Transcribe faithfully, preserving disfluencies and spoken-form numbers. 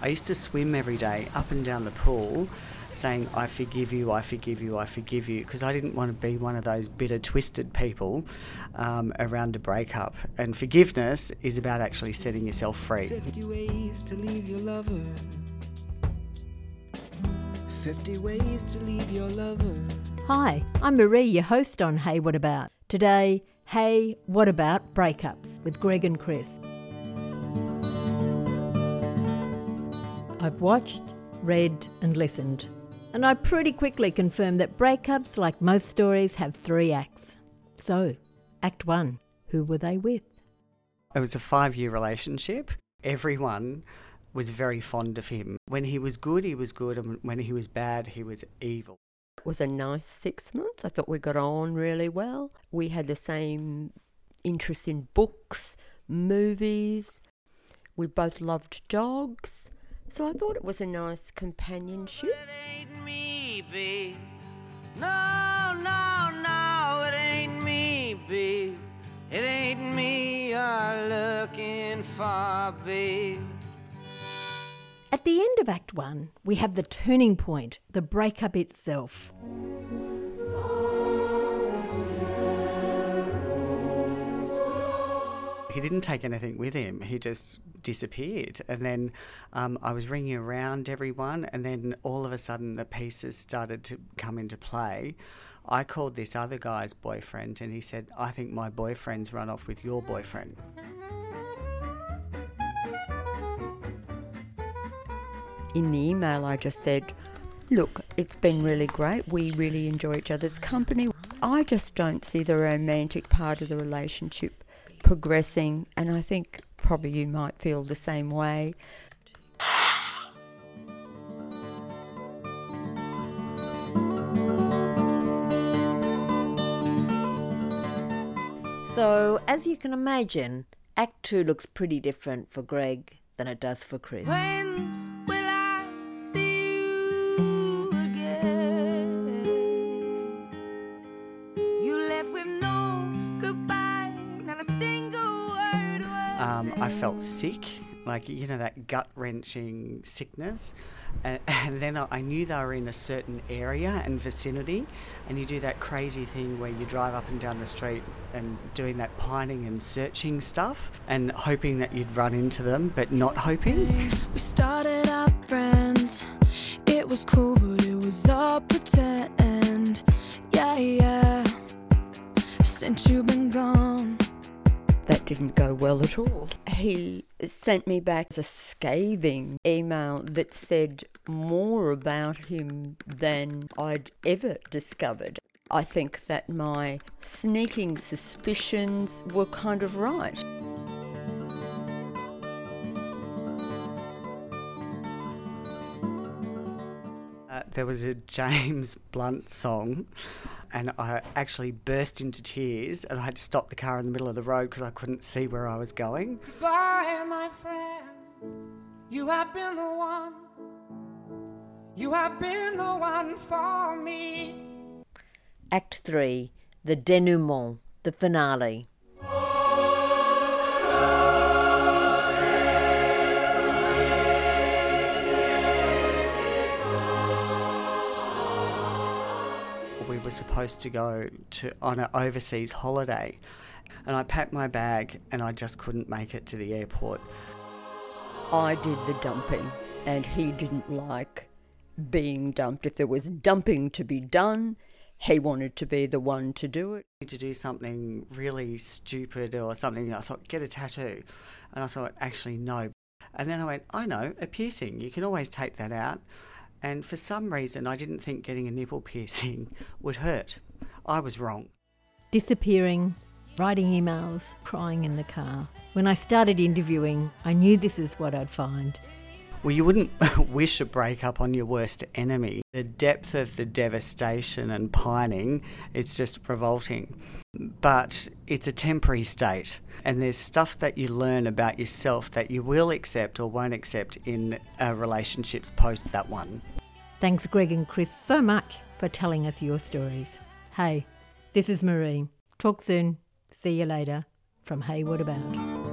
I used to swim every day up and down the pool saying, I forgive you, I forgive you, I forgive you, because I didn't want to be one of those bitter, twisted people um, around a breakup. And forgiveness is about actually setting yourself free. fifty ways to leave your lover. fifty ways to leave your lover. Hi, I'm Marie, your host on Hey What About. Today, Hey What About Breakups with Greg and Chris. I've watched, read and listened, and I pretty quickly confirmed that breakups, like most stories, have three acts. So, Act One, who were they with? It was a five-year relationship. Everyone was very fond of him. When he was good, he was good, and when he was bad, he was evil. It was a nice six months. I thought we got on really well. We had the same interest in books, movies. We both loved dogs. So I thought it was a nice companionship. It ain't me, babe. No, no, no, it ain't me, babe. It ain't me you're looking for, babe. At the end of Act One, we have the turning point, the breakup itself. He didn't take anything with him. He just disappeared. And then um, I was ringing around everyone, and then all of a sudden the pieces started to come into play. I called this other guy's boyfriend, and he said, I think my boyfriend's run off with your boyfriend. In the email I just said, look, it's been really great. We really enjoy each other's company. I just don't see the romantic part of the relationship progressing, and I think probably you might feel the same way. So, as you can imagine, Act Two looks pretty different for Greg than it does for Chris. When will I see you again? You left with no goodbye, not a single word was Um, I felt said. sick, like, you know, that gut-wrenching sickness. And, and then I I knew they were in a certain area and vicinity, and you do that crazy thing where you drive up and down the street and doing that pining and searching stuff and hoping that you'd run into them, but not hoping. We started out friends. It was cool, but it was all pretend. Yeah, yeah. Since you've been gone. That didn't go well at all. He sent me back a scathing email that said more about him than I'd ever discovered. I think that my sneaking suspicions were kind of right. Uh, there was a James Blunt song, and I actually burst into tears, and I had to stop the car in the middle of the road because I couldn't see where I was going. Goodbye, my friend. You have been the one. You have been the one for me. Act Three, the denouement, the finale. We were supposed to go to on an overseas holiday, and I packed my bag and I just couldn't make it to the airport. I did the dumping, and he didn't like being dumped. If there was dumping to be done, he wanted to be the one to do it. To do something really stupid or something, I thought, get a tattoo. And I thought, actually, no. And then I went, I know, a piercing. You can always take that out. And for some reason, I didn't think getting a nipple piercing would hurt. I was wrong. Disappearing, writing emails, crying in the car. When I started interviewing, I knew this is what I'd find. Well, you wouldn't wish a breakup on your worst enemy. The depth of the devastation and pining, it's just revolting. But it's a temporary state, and there's stuff that you learn about yourself that you will accept or won't accept in uh, relationships post that one. Thanks, Greg and Chris, so much for telling us your stories. Hey, this is Marie. Talk soon. See you later from Hey What About?